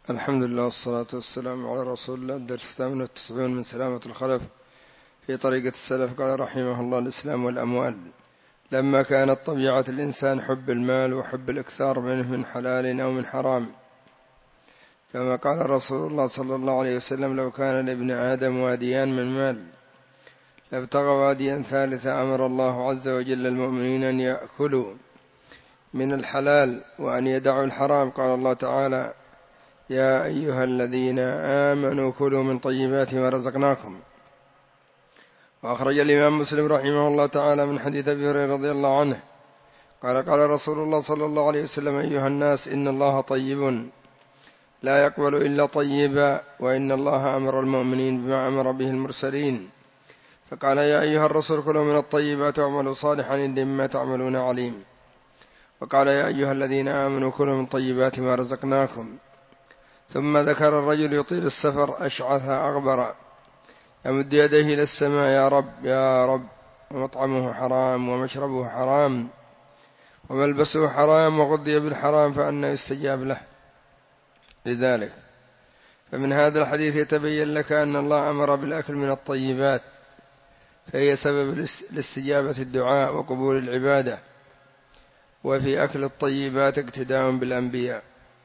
الحمد لله والصلاة والسلام على رسول الله. الدرس 98 من سلامة الخلف في طريقة السلف. قال رحمه الله: الإسلام والأموال. لما كانت طبيعة الإنسان حب المال وحب الإكثار منه من حلال أو من حرام، كما قال رسول الله صلى الله عليه وسلم: لو كان لابن آدم واديان من مال لابتغى واديا ثالثا. أمر الله عز وجل المؤمنين أن يأكلوا من الحلال وأن يدعوا الحرام. قال الله تعالى: يا أيها الذين آمنوا كلوا من طيبات ما رزقناكم. وأخرج الإمام مسلم رحمه الله تعالى من حديث أبي هريرة رضي الله عنه قال: قال رسول الله صلى الله عليه وسلم: أيها الناس، إن الله طيب لا يقبل إلا طيبا، وإن الله أمر المؤمنين بما أمر به المرسلين، فقال: يا أيها الرسول كلوا من الطيبات واعملوا صالحا إني بما تعملون عليم. وقال: يا أيها الذين آمنوا كلوا من طيبات ما رزقناكم. ثم ذكر الرجل يطيل السفر أشعث أغبر يمد يديه إلى السماء: يا رب يا رب، ومطعمه حرام ومشربه حرام وملبسه حرام وغذي بالحرام، فأنى يستجاب له. لذلك فمن هذا الحديث يتبين لك أن الله أمر بالأكل من الطيبات، فهي سبب الاستجابة الدعاء وقبول العبادة، وفي أكل الطيبات اقتداء بالأنبياء.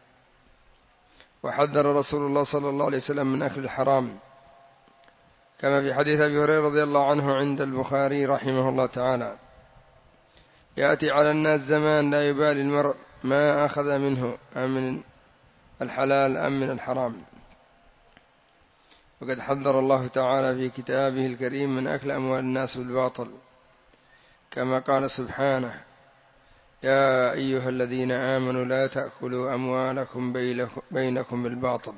وحذر رسول الله صلى الله عليه وسلم من أكل الحرام، كما في حديث أبي هريرة رضي الله عنه عند البخاري رحمه الله تعالى: يأتي على الناس زمان لا يبالي المرء ما أخذ منه أم من الحلال أم من الحرام. وقد حذر الله تعالى في كتابه الكريم من أكل أموال الناس بالباطل، كما قال سبحانه: يا أيها الذين آمنوا لا تأكلوا أموالكم بينكم بالباطل.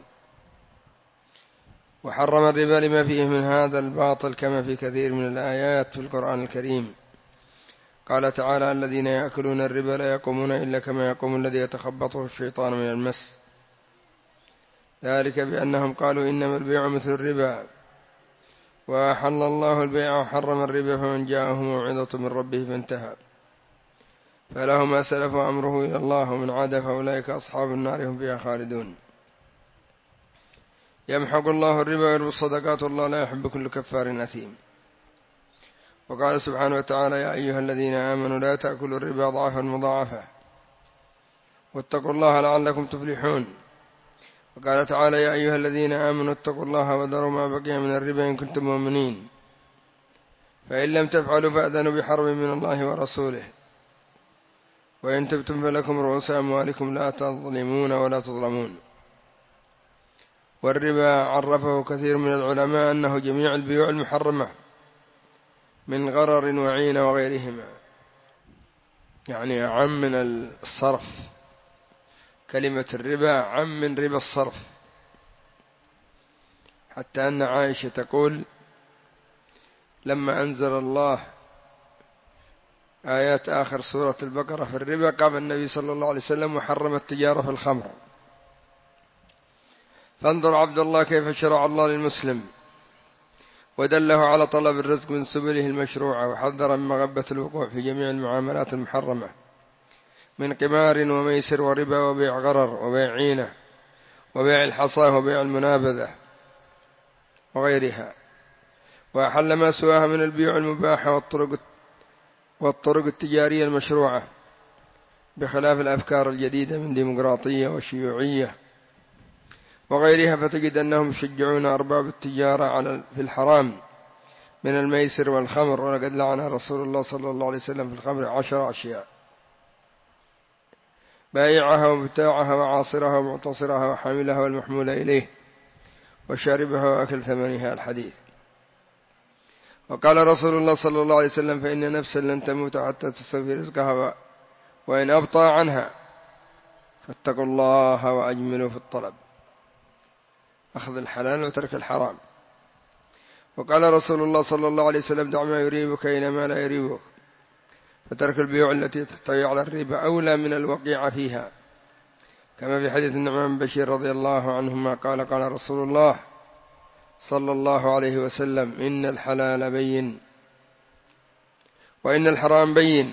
وحرم الربا لما فيه من هذا الباطل، كما في كثير من الآيات في القرآن الكريم. قال تعالى: الذين يأكلون الربا لا يقومون إلا كما يقوم الذي يتخبطه الشيطان من المس، ذلك بأنهم قالوا إنما البيع مثل الربا، وأحل الله البيع وحرم الربا، فمن جاءه موعظة من ربه فانتهى فله ما سلف أمره إلى الله، ومن عاد فأولئك أصحاب النار هم فيها خالدون. يمحق الله الربا ويربي الصدقات، والله لا يحب كل كفار أثيم. وقال سبحانه وتعالى: يا أيها الذين آمنوا لا تأكلوا الربا ضعفا مضاعفا واتقوا الله لعلكم تفلحون. وقال تعالى: يا أيها الذين آمنوا اتقوا الله وذروا ما بقي من الربا إن كنتم مؤمنين، فإن لم تفعلوا فأذنوا بحرب من الله ورسوله، وإن تبتم فلكم رؤوس أموالكم لا تظلمون ولا تظلمون. والربا عرفه كثير من العلماء أنه جميع البيوع المحرمة من غرر وعين وغيرهما، يعني عم من الصرف. كلمة الربا عم من ربا الصرف، حتى أن عائشة تقول: لما أنزل الله آيات آخر سورة البقرة في الربا قام النبي صلى الله عليه وسلم وحرم التجارة في الخمر. فانظر عبد الله كيف شرع الله للمسلم ودله على طلب الرزق من سبله المشروعة، وحذر من مغبة الوقوع في جميع المعاملات المحرمة من قمار وميسر وربا وبيع غرر وبيع عينة وبيع الحصى وبيع المنابذة وغيرها، وأحل ما سواها من البيع المباحة والطرق التجارية المشروعة، بخلاف الأفكار الجديدة من ديمقراطية وشيوعية وغيرها، فتجد أنهم يشجعون أرباب التجارة في الحرام من الميسر والخمر. ولقد لعن رسول الله صلى الله عليه وسلم في الخمر 10 أشياء: بائعها ومبتاعها وعاصرها ومعتصرها وحاملها والمحمول إليه وشاربها وأكل ثمنها. الحديث. وقال رسول الله صلى الله عليه وسلم: فإن نفسا لن تموت حتى تستوفي رزقها وإن أبطأ عنها، فاتقوا الله وأجملوا في الطلب. أخذ الحلال وترك الحرام. وقال رسول الله صلى الله عليه وسلم: دع ما يريبك إلى ما لا يريبك، فترك البيوع التي تحتوي على الربا أولى من الوقيع فيها، كما في حديث النعمان بن بشير رضي الله عنهما قال: قال رسول الله صلى الله عليه وسلم: إن الحلال بين وإن الحرام بين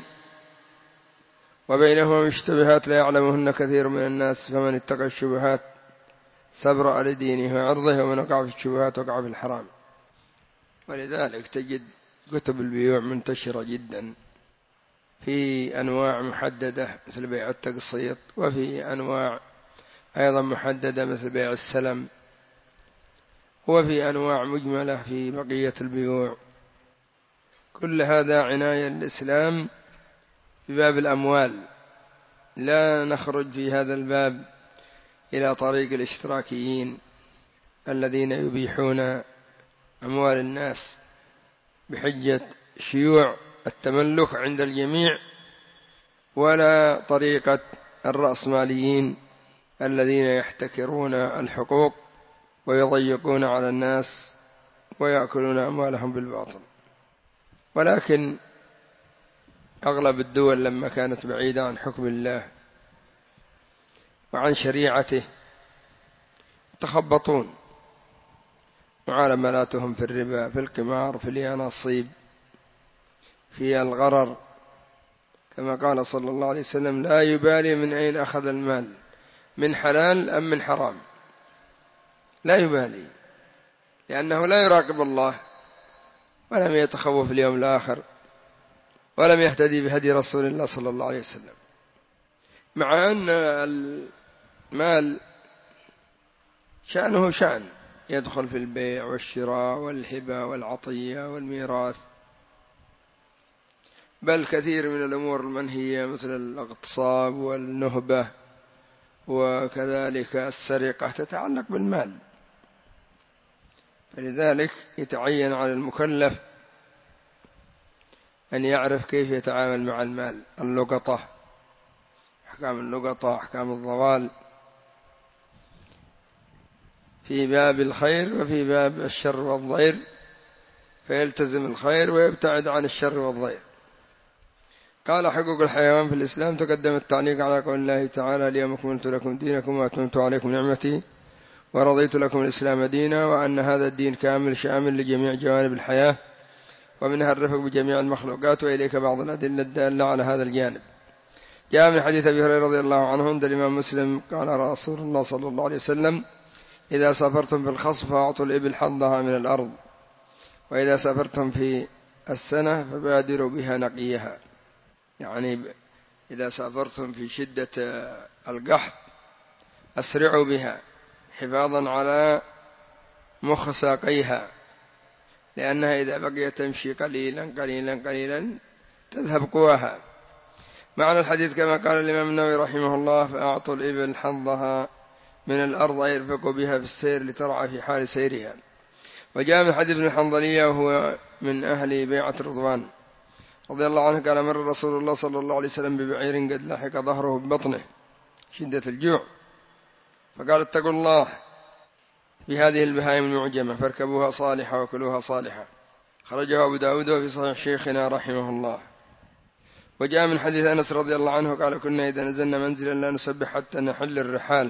وبينهما مشتبهات لا يعلمهن كثير من الناس، فمن اتقى الشبهات استبرأ لدينه وعرضه، ومن وقع في الشبهات وقع في الحرام. ولذلك تجد كتب البيوع منتشرة جدا في أنواع محددة مثل بيع التقسيط، وفي أنواع أيضا محددة مثل بيع السلم، وفي أنواع مجملة في بقية البيوع. كل هذا عناية الإسلام بباب الأموال. لا نخرج في هذا الباب إلى طريق الاشتراكيين الذين يبيحون أموال الناس بحجة شيوع التملك عند الجميع، ولا طريقة الرأسماليين الذين يحتكرون الحقوق ويضيقون على الناس ويأكلون أموالهم بالباطل. ولكن أغلب الدول لما كانت بعيدة عن حكم الله وعن شريعته يتخبطون، معاملاتهم في الربا، في القمار، في اليانصيب، في الغرر، كما قال صلى الله عليه وسلم: لا يبالي من أين أخذ المال، من حلال أم من حرام، لا يبالي، لأنه لا يراقب الله ولم يتخوف اليوم الآخر ولم يهتدي بهدي رسول الله صلى الله عليه وسلم. مع أن المال شأنه شأن يدخل في البيع والشراء والهبة والعطية والميراث، بل كثير من الأمور المنهية مثل الاغتصاب والنهبة وكذلك السرقة تتعلق بالمال. فلذلك يتعين على المكلف أن يعرف كيف يتعامل مع المال. اللقطة، أحكام اللقطة، أحكام الضوال في باب الخير وفي باب الشر والضير، فيلتزم الخير ويبتعد عن الشر والضير. قال: حقوق الحيوان في الإسلام تقدم التعليق على قول الله تعالى: اليوم أكملت لكم دينكم وأتممت عليكم نعمتي ورضيت لكم الإسلام دينا، وأن هذا الدين كامل شامل لجميع جوانب الحياة ومنها الرفق بجميع المخلوقات، وإليك بعض الأدلة الدالة على هذا الجانب. جاء من حديث أبي هريرة رضي الله عنه عند الإمام مسلم قال رسول الله صلى الله عليه وسلم: إذا سافرتم في الخصف فأعطوا الإبل حظها من الأرض، وإذا سافرتم في السنة فبادروا بها نقيها. يعني إذا سافرتم في شدة القحط أسرعوا بها حفاظا على مخ ساقيها، لأنها إذا بقيت تمشي قليلا قليلا قليلا تذهب قواها. معنى الحديث كما قال الإمام النووي رحمه الله: فأعطوا الإبل حظها من الأرض، أي يرفقوا بها في السير لترعى في حال سيرها. وجاء من حديث ابن الحنظلية وهو من أهل بيعة رضوان رضي الله عنه قال: مر رسول الله صلى الله عليه وسلم ببعير قد لحق ظهره ببطنه شدة الجوع، فقال: اتقوا الله في هذه البهائم المعجمة فاركبوها صالحة وكلوها صالحة. خرجه أبو داود في صحيح شيخنا رحمه الله. وجاء من حديث أنس رضي الله عنه قال: كنا إذا نزلنا منزلا لا نسبح حتى نحل الرحال،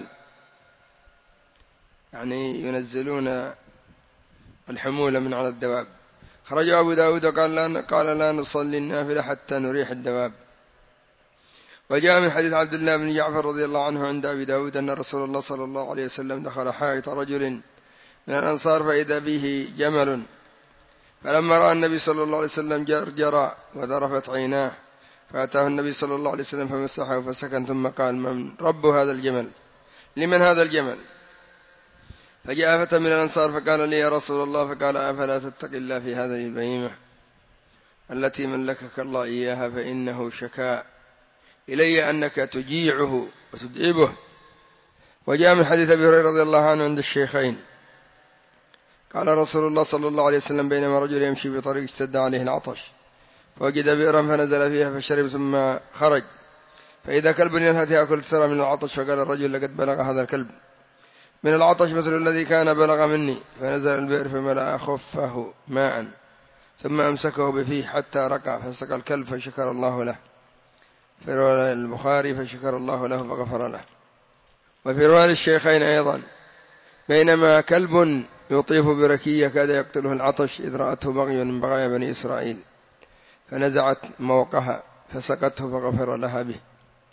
يعني ينزلون الحمولة من على الدواب. خرجه أبو داود قال: لا نصلي النافلة حتى نريح الدواب. وجاء من حديث عبد الله بن جعفر رضي الله عنه عند أبي داود أن رسول الله صلى الله عليه وسلم دخل حائط رجل من الأنصار فإذا به جمل، فلما رأى النبي صلى الله عليه وسلم جرجر وذرفت عيناه، فأتاه النبي صلى الله عليه وسلم فمسحه فسكن، ثم قال: من رب هذا الجمل؟ لمن هذا الجمل؟ فجاء فتى من الأنصار فقال: لي يا رسول الله. فقال: أفلا تتقي الله في هذه البهيمة التي ملكك الله إياها، فإنه شكا إلي أنك تجيعه وتدئبه. وجاء من حديث أبي هريرة رضي الله عنه عند الشيخين قال رسول الله صلى الله عليه وسلم: بينما رجل يمشي في طريق اشتد عليه العطش فوجد بئرا فنزل فيها فشرب ثم خرج، فإذا كلب ينهت يأكل ترى من العطش، فقال الرجل: لقد بلغ هذا الكلب من العطش مثل الذي كان بلغ مني، فنزل البئر فملأ خفه ماء ثم أمسكه بفيه حتى رقع فسقى الكلب فشكر الله له. في رواية البخاري: فشكر الله له فغفر له. وفي رواية الشيخين أيضا: بينما كلب يطيف بركية كاد يقتله العطش إذ رأته بغي من بغايا بني إسرائيل فنزعت موقها فسقته فغفر لها به.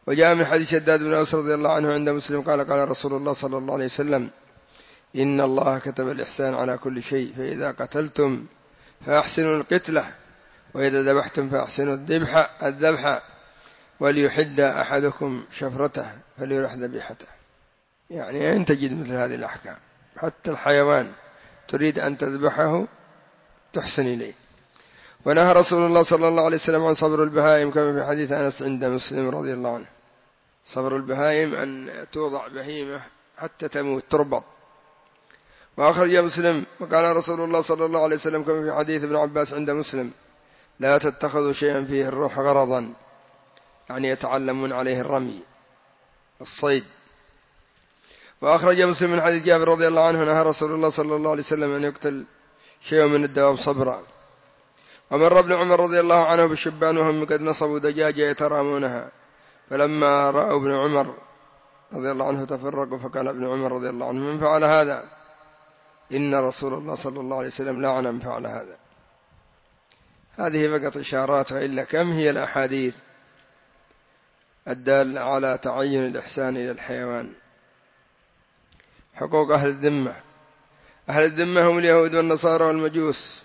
وجاء من حديث شداد بن أوس رضي الله عنه عند مسلم قال قال رسول الله صلى الله عليه وسلم إن الله كتب الإحسان على كل شيء، فإذا قتلتم فأحسنوا القتلة، وإذا ذبحتم فأحسنوا الذبح، وليحد أحدكم شفرته فليرح ذبيحته. يعني أن تجد مثل هذه الأحكام، حتى الحيوان تريد أن تذبحه تحسن إليه. ونهى رسول الله صلى الله عليه وسلم عن صبر البهائم كما في حديث أنس عند مسلم رضي الله عنه. صبر البهائم أن توضع بهيمة حتى تموت تربط. وأخرج مسلم وقال رسول الله صلى الله عليه وسلم كما في حديث ابن عباس عند مسلم لا تتخذوا شيئا فيه الروح غرضا، يعني يتعلمون عليه الرمي الصيد. وأخرج مسلم من حديث جابر رضي الله عنه نهى رسول الله صلى الله عليه وسلم أن يقتل شيء من الدواب صبرا. ومر ابن عمر رضي الله عنه بالشبان وهم قد نصبوا دجاجة يترامونها، فلما رأوا ابن عمر رضي الله عنه تفرقوا، فقال ابن عمر رضي الله عنه من فعل هذا؟ إن رسول الله صلى الله عليه وسلم لعن من فعل هذا. هذه فقط إشارات، وإلا كم هي الأحاديث الدالة على تعين الإحسان إلى الحيوان. حقوق أهل الذمة. أهل الذمة هم اليهود والنصارى والمجوس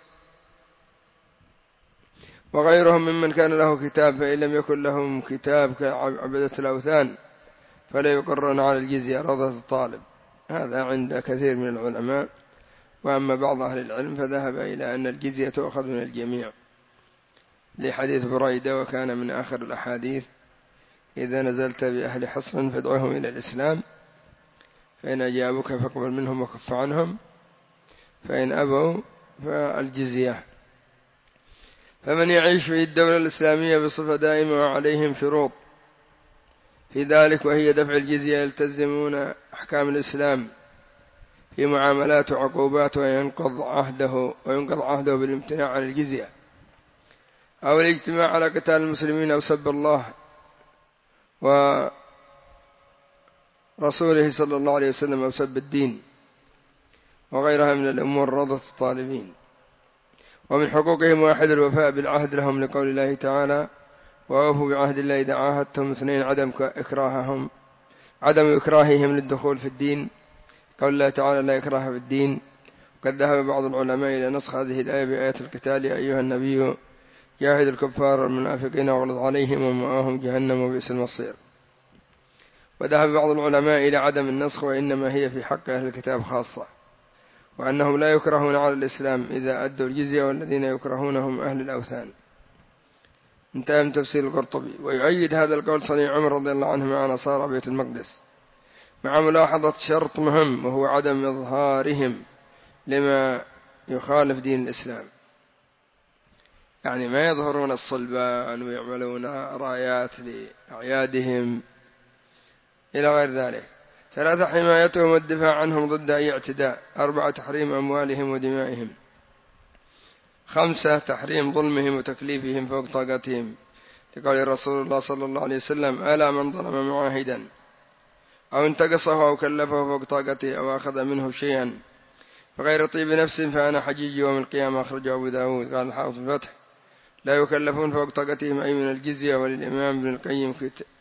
وغيرهم ممن كان له كتاب، فإن لم يكن لهم كتاب كعبدة الأوثان فلا يقرون على الجزية رضة الطالب. هذا عند كثير من العلماء. وأما بعض أهل العلم فذهب إلى أن الجزية تؤخذ من الجميع، لحديث بريدة وكان من آخر الأحاديث إذا نزلت بأهل حصن فادعوهم إلى الإسلام، فإن أجابوك فاقبل منهم وكف عنهم، فإن أبوا فالجزية. فمن يعيش في الدولة الإسلامية بصفة دائمة وعليهم شروط في ذلك، وهي دفع الجزية، يلتزمون أحكام الإسلام في معاملات وعقوبات، وينقض عهده بالامتناع عن الجزية أو الاجتماع على قتال المسلمين أو سب الله ورسوله صلى الله عليه وسلم أو سب الدين وغيرها من الأمور رضة الطالبين. ومن حقوقهم واحد الوفاء بالعهد لهم، لقول الله تعالى وأوفوا بعهد الله إذا عاهدتم. 2 عدم إكراههم للدخول في الدين، قول الله تعالى لا إكراه في الدين. وقد ذهب بعض العلماء إلى نسخ هذه الآية بآية القتال يا أيها النبي جاهد الكفار والمنافقين واغلظ عليهم ومأواهم جهنم وبئس المصير. وذهب بعض العلماء إلى عدم النسخ، وإنما هي في حق أهل الكتاب خاصة، وأنهم لا يكرهون على الإسلام إذا أدوا الجزية، والذين يكرهونهم أهل الأوثان. انتهى من تفسير القرطبي. ويؤيد هذا القول صنيع عمر رضي الله عنه مع نصارى بيت المقدس، مع ملاحظة شرط مهم وهو عدم إظهارهم لما يخالف دين الإسلام، يعني ما يظهرون الصلبان ويعملون رايات لأعيادهم إلى غير ذلك. 3 حمايتهم والدفاع عنهم ضد أي اعتداء. 4 تحريم أموالهم ودمائهم. 5 تحريم ظلمهم وتكليفهم فوق طاقتهم، لقول رسول الله صلى الله عليه وسلم ألا من ظلم معاهدا أو انتقصه أو كلفه فوق طاقته أو أخذ منه شيئا فغير طيب نفس فأنا حجيج يوم القيامة. أخرجه أبو داود. قال الحافظ في الفتح لا يكلفون فوق طاقتهم أي من الجزية. وللإمام ابن القيم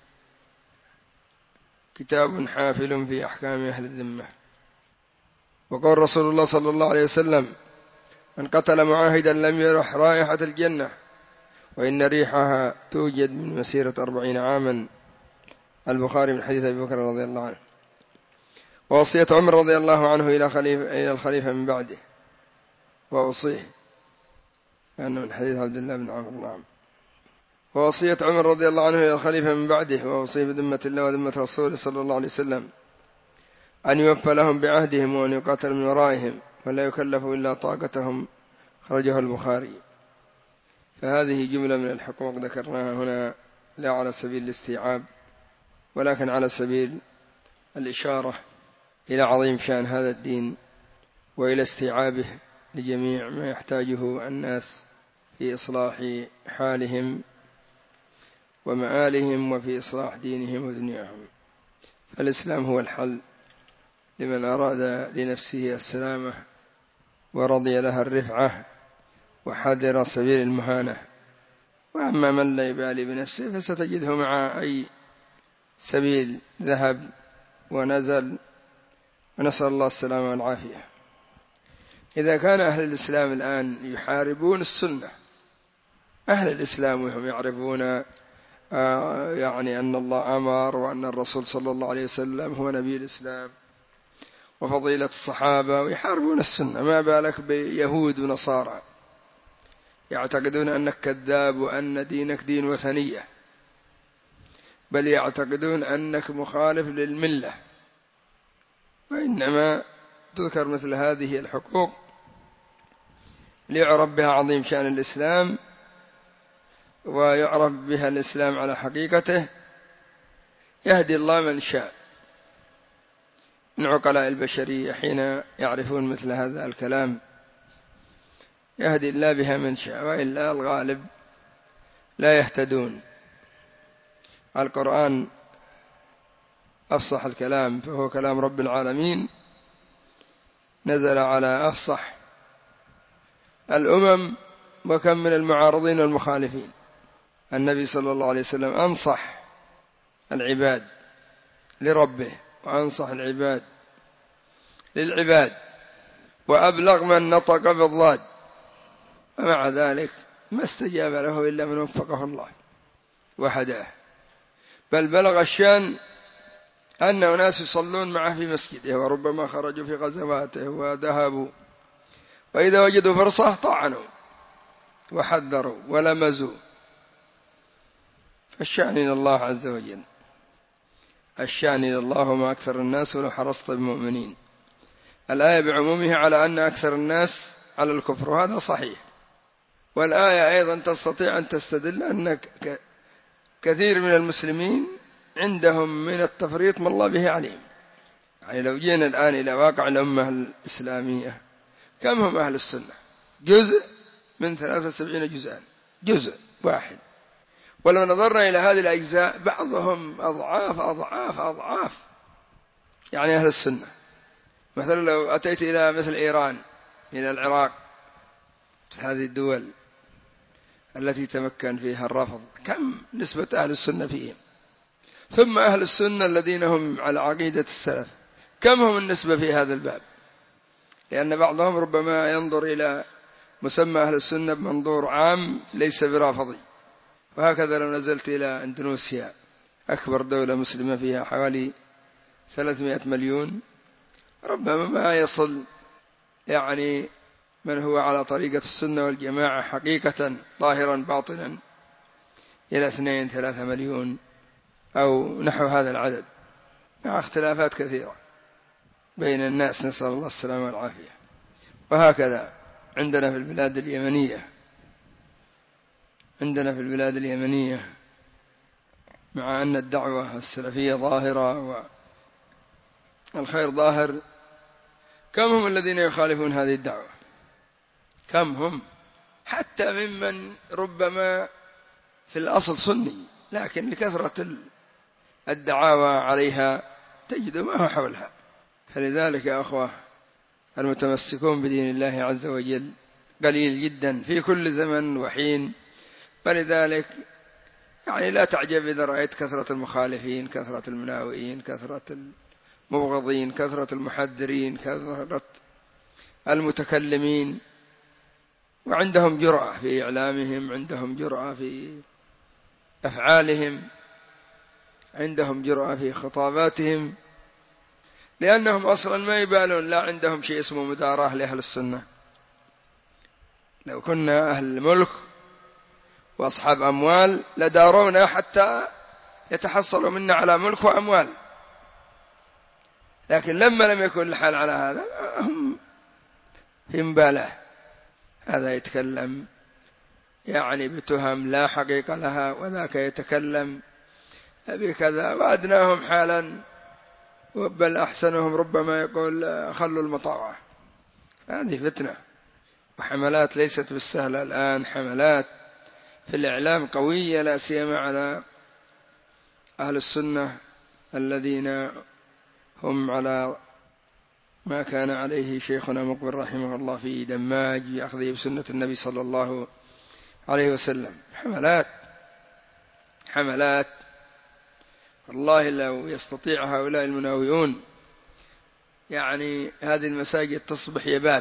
كتاب حافل في أحكام أهل الذمة. وقال رسول الله صلى الله عليه وسلم من قتل معاهدا لم يرح رائحة الجنة وإن ريحها توجد من مسيرة 40 عاما. البخاري من حديث أبي بكر رضي الله عنه. ووصية عمر رضي الله عنه إلى الخليفة من بعده ووصيه، لأنه من حديث عبد الله بن عمرو. نعم. ووصية عمر رضي الله عنه إلى الخليفة من بعده ووصيه بذمة الله وذمة رسوله صلى الله عليه وسلم أن يوفى لهم بعهدهم وأن يقاتل من ورائهم ولا يكلفوا إلا طاقتهم. خرجه البخاري. فهذه جملة من الحقوق ذكرناها هنا لا على سبيل الاستيعاب ولكن على سبيل الإشارة إلى عظيم شأن هذا الدين وإلى استيعابه لجميع ما يحتاجه الناس في إصلاح حالهم ومآلهم وفي إصلاح دينهم ودنياهم. فالإسلام هو الحل لمن أراد لنفسه السلامة ورضي لها الرفعة وحذر سبيل المهانة. وأما من لا يبالي بنفسه فستجده مع أي سبيل ذهب ونزل، ونسأل الله السلامة والعافية. إذا كان أهل الإسلام الآن يحاربون السنة، أهل الإسلام وهم يعرفون يعني أن الله أمر وأن الرسول صلى الله عليه وسلم هو نبي الإسلام وفضيلة الصحابة، ويحاربون السنة، ما بالك بيهود ونصارى يعتقدون أنك كذاب وأن دينك دين وثنية، بل يعتقدون أنك مخالف للملة. وإنما تذكر مثل هذه الحقوق ليعرف بها عظيم شأن الإسلام، ويعرف بها الإسلام على حقيقته. يهدي الله من شاء من عقلاء البشرية حين يعرفون مثل هذا الكلام، يهدي الله بها من شاء، وإلا الغالب لا يهتدون. القرآن أفصح الكلام، فهو كلام رب العالمين، نزل على أفصح الأمم، وكم من المعارضين والمخالفين. النبي صلى الله عليه وسلم أنصح العباد لربه، وأنصح العباد للعباد، وأبلغ من نطق بالضاد، ومع ذلك ما استجاب له إلا من وفقه الله وهداه. بل بلغ الشان أن أناس يصلون معه في مسجده، وربما خرجوا في غزواته وذهبوا، وإذا وجدوا فرصة طعنوا وحذروا ولمزوا. فالشأن إلى الله عز وجل، الشأن إلى الله وما أكثر الناس ولو حرصت بمؤمنين. الآية بعمومها على أن أكثر الناس على الكفر، وهذا صحيح. والآية أيضا تستطيع أن تستدل أن كثير من المسلمين عندهم من التفريط ما الله به عليم. يعني لو جينا الآن إلى واقع الأمة الإسلامية، كم هم أهل السنة؟ جزء من 73 جزءا، جزء واحد. ولو نظرنا إلى هذه الأجزاء بعضهم أضعاف أضعاف أضعاف يعني أهل السنة. مثلا لو أتيت إلى مثل إيران، إلى العراق، هذه الدول التي تمكن فيها الرافض، كم نسبة أهل السنة فيهم؟ ثم أهل السنة الذين هم على عقيدة السلف، كم هم النسبة في هذا الباب؟ لأن بعضهم ربما ينظر إلى مسمى أهل السنة بمنظور عام ليس برافضي. وهكذا لو نزلت إلى إندونيسيا، أكبر دولة مسلمة فيها حوالي 300 مليون، ربما ما يصل يعني من هو على طريقة السنة والجماعة حقيقة ظاهرا باطنا إلى 2-3 مليون أو نحو هذا العدد، مع اختلافات كثيرة بين الناس، نسأل الله السلامة والعافية. وهكذا عندنا في البلاد اليمنية مع أن الدعوة السلفية ظاهرة والخير ظاهر، كم هم الذين يخالفون هذه الدعوة؟ كم هم؟ حتى ممن ربما في الأصل سني، لكن لكثرة الدعاوى عليها تجد ما هو حولها. فلذلك يا أخوة، المتمسكون بدين الله عز وجل قليل جدا في كل زمن وحين. فلذلك يعني لا تعجب إذا رأيت كثرة المخالفين، كثرة المناوئين، كثرة المبغضين، كثرة المحذرين، كثرة المتكلمين، وعندهم جرأة في إعلامهم، عندهم جرأة في أفعالهم، عندهم جرأة في خطاباتهم، لأنهم أصلا ما يبالون، لا عندهم شيء اسمه مداراة لأهل السنة. لو كنا أهل ملك وأصحاب أموال لدارونا حتى يتحصلوا منا على ملك وأموال، لكن لما لم يكن الحال على هذا هم في مبالاة. هذا يتكلم يعني بتهم لا حقيقة لها، وذاك يتكلم بكذا، وأدناهم حالا بل أحسنهم ربما يقول خلوا المطاوعة. هذه فتنة وحملات ليست بالسهلة الآن، حملات في الإعلام قوية، لا سيما على أهل السنة الذين هم على ما كان عليه شيخنا مقبل رحمه الله في دماج بأخذه بسنة النبي صلى الله عليه وسلم. حملات. والله لو يستطيع هؤلاء المناوئون يعني هذه المساجد تصبح يباب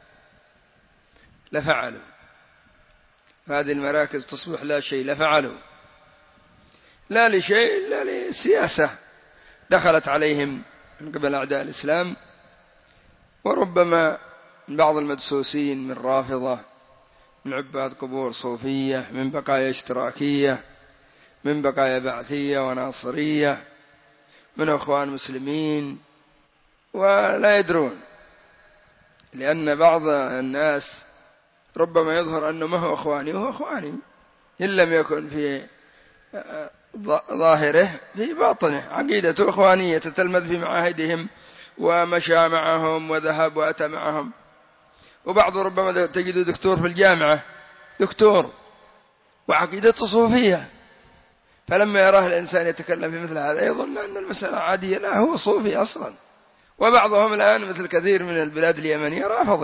لفعلوا، هذه المراكز تصبح لا شيء لفعلوا، لا لشيء إلا لسياسة دخلت عليهم من قبل أعداء الإسلام، وربما بعض المدسوسين من رافضة، من عباد قبور صوفية، من بقايا اشتراكية، من بقايا بعثية وناصرية، من أخوان مسلمين، ولا يدرون، لأن بعض الناس ربما يظهر أنه ما هو أخواني وهو أخواني إن لم يكن في ظاهره، في باطنه عقيدته إخوانية، تتلمذ في معاهدهم ومشى معهم وذهب وأتى معهم. وبعض ربما تجد دكتور في الجامعة، دكتور وعقيدته صوفية، فلما يراه الإنسان يتكلم في مثل هذا يظن أن المسألة عادية، لا هو صوفي أصلا. وبعضهم الآن مثل كثير من البلاد اليمنية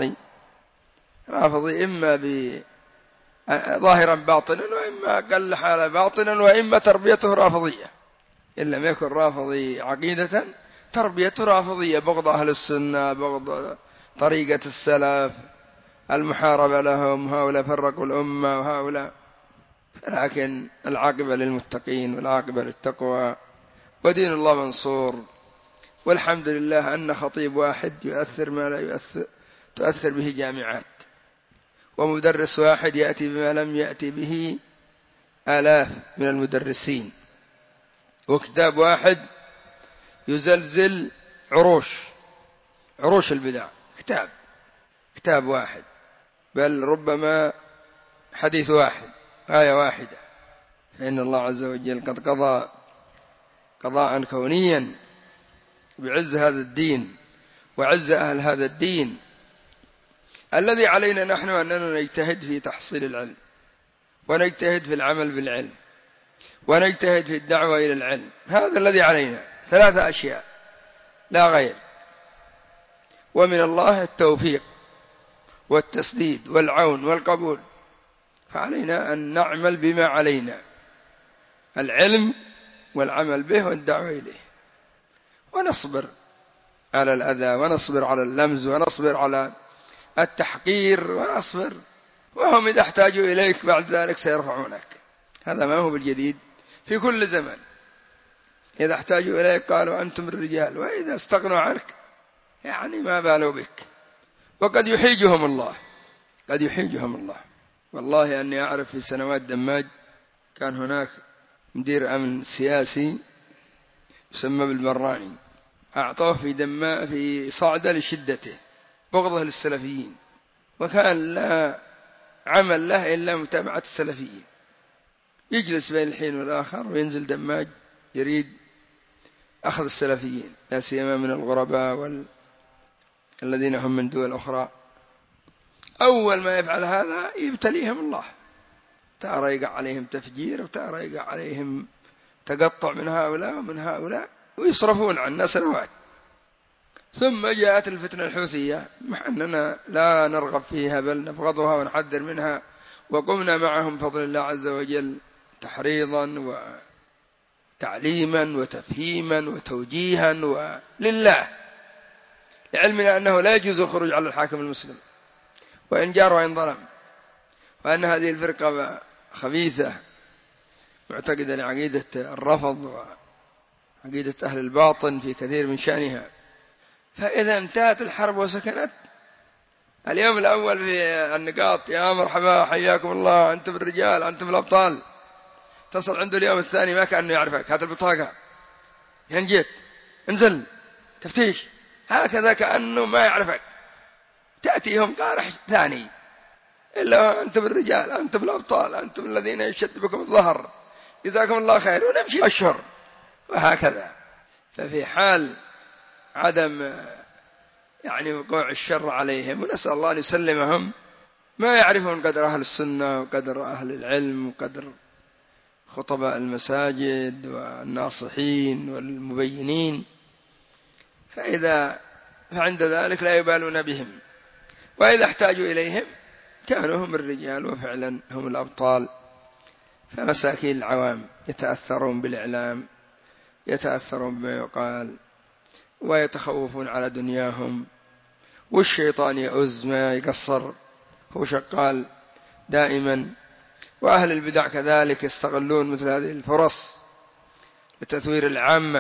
رافضي إما ظاهرا باطنا، وإما أقل حالة باطنا، وإما تربيته رافضية، إن لم يكن رافضي عقيدة تربيته رافضية، بغض أهل السنة، بغض طريقة السلف، المحاربة لهم، هؤلاء فرقوا الأمة وهؤلاء. لكن العاقبة للمتقين والعاقبة للتقوى، ودين الله منصور، والحمد لله أن خطيب واحد يؤثر ما لا تؤثر به جامعات، ومدرس واحد يأتي بما لم يأتي به آلاف من المدرسين، وكتاب واحد يزلزل عروش البدع، كتاب واحد، بل ربما حديث واحد، آية واحدة. فإن الله عز وجل قد قضى قضاء كونيا بعز هذا الدين وعز أهل هذا الدين. الذي علينا نحن أننا نجتهد في تحصيل العلم، ونجتهد في العمل بالعلم، ونجتهد في الدعوة إلى العلم، هذا الذي علينا، 3 أشياء لا غير. ومن الله التوفيق والتسديد والعون والقبول، فعلينا أن نعمل بما علينا، العلم والعمل به والدعوة إليه، ونصبر على الأذى، ونصبر على اللمز، ونصبر على التحقير، ونصبر، وهم إذا احتاجوا إليك بعد ذلك سيرفعونك. هذا ما هو بالجديد، في كل زمن إذا احتاجوا إليك قالوا أنتم الرجال، وإذا استغنوا عنك يعني ما بالوا بك. وقد يحيجهم الله، قد يحيجهم الله. والله أني أعرف في سنوات دماج كان هناك مدير أمن سياسي يسمى بالبراني، أعطوه في صعدة لشدته بغضه للسلفيين، وكان لا عمل له إلا متابعة السلفيين، يجلس بين الحين والآخر وينزل دماج يريد أخذ السلفيين، لا سيما من الغرباء الذين هم من دول أخرى. أول ما يفعل هذا يبتليهم الله، ترى يقع عليهم تفجير، وترى يقع عليهم تقطع من هؤلاء ومن هؤلاء، ويصرفون عنا سنوات. ثم جاءت الفتنة الحوثية، مع أننا لا نرغب فيها بل نبغضها ونحذر منها، وقمنا معهم بفضل الله عز وجل تحريضا وتعليما وتفهيما وتوجيها ولله، لعلمنا أنه لا يجوز الخروج على الحاكم المسلم وإن جار وإن ظلم، وأن هذه الفرقة خبيثة معتقدة لعقيدة الرفض وعقيدة أهل الباطن في كثير من شأنها. فإذا انتهت الحرب وسكنت، اليوم الأول في النقاط يا مرحبا حياكم الله أنتم الرجال أنتم الأبطال، تصل عنده اليوم الثاني ما كأنه يعرفك، هات البطاقة فين جيت، انزل تفتيش، هكذا كأنه ما يعرفك، تأتيهم قارح ثاني، إلا أنتم الرجال أنتم الأبطال أنتم الذين يشد بكم الظهر جزاكم الله خير، ونمشي أشهر، وهكذا. ففي حال عدم يعني وقوع الشر عليهم، ونسأل الله أن يسلمهم، ما يعرفون قدر أهل السنة وقدر أهل العلم وقدر خطباء المساجد والناصحين والمبينين، فعند ذلك لا يبالون بهم، وإذا احتاجوا إليهم كانوا هم الرجال وفعلا هم الأبطال. فمساكين العوام يتأثرون بالإعلام يتأثرون بما يقال ويتخوفون على دنياهم، والشيطان يؤز ما يقصر، هو شغال دائما. وأهل البدع كذلك يستغلون مثل هذه الفرص لتثوير العامة.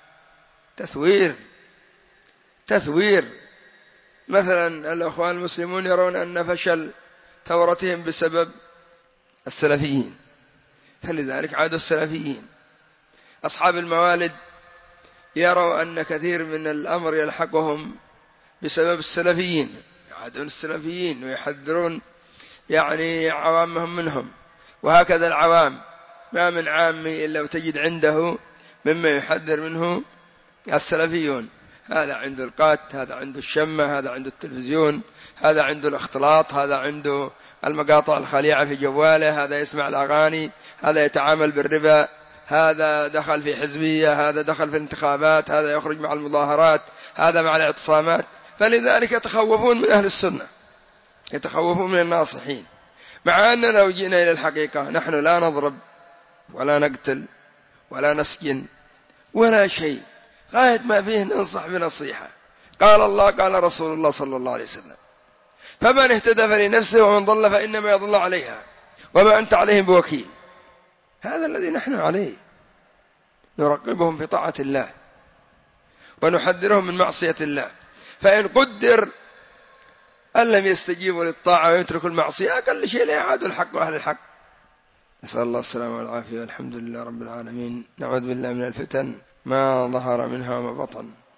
تثوير مثلا الأخوان المسلمون يرون أن فشل ثورتهم بسبب السلفيين، فلذلك عادوا السلفيين. أصحاب الموالد يروا أن كثير من الأمر يلحقهم بسبب السلفيين، يعادون السلفيين ويحذرون يعني عوامهم منهم. وهكذا العوام، ما من عامي إلا وتجد عنده مما يحذر منه السلفيون. هذا عنده القات، هذا عنده الشمة، هذا عنده التلفزيون، هذا عنده الاختلاط، هذا عنده المقاطع الخليعة في جواله، هذا يسمع الأغاني، هذا يتعامل بالربا، هذا دخل في حزبية، هذا دخل في الانتخابات، هذا يخرج مع المظاهرات، هذا مع الاعتصامات. فلذلك يتخوفون من أهل السنة، يتخوفون من الناصحين، مع أننا لو جئنا إلى الحقيقة نحن لا نضرب ولا نقتل ولا نسجن ولا شيء، غاية ما فيه ننصح بنصيحة. قال الله قال رسول الله صلى الله عليه وسلم: فمن اهتدى فلنفسه ومن ضل فإنما يضل عليها وما أنت عليهم بوكيل. هذا الذي نحن عليه، نرقبهم في طاعة الله ونحذرهم من معصية الله. فإن قدر أن لم يستجيبوا للطاعة ويتركوا المعصية، أقل شيء لا يعادوا الحق وأهل الحق. نسأل الله السلامة والعافية، والحمد لله رب العالمين. نعوذ بالله من الفتن ما ظهر منها وما بطن.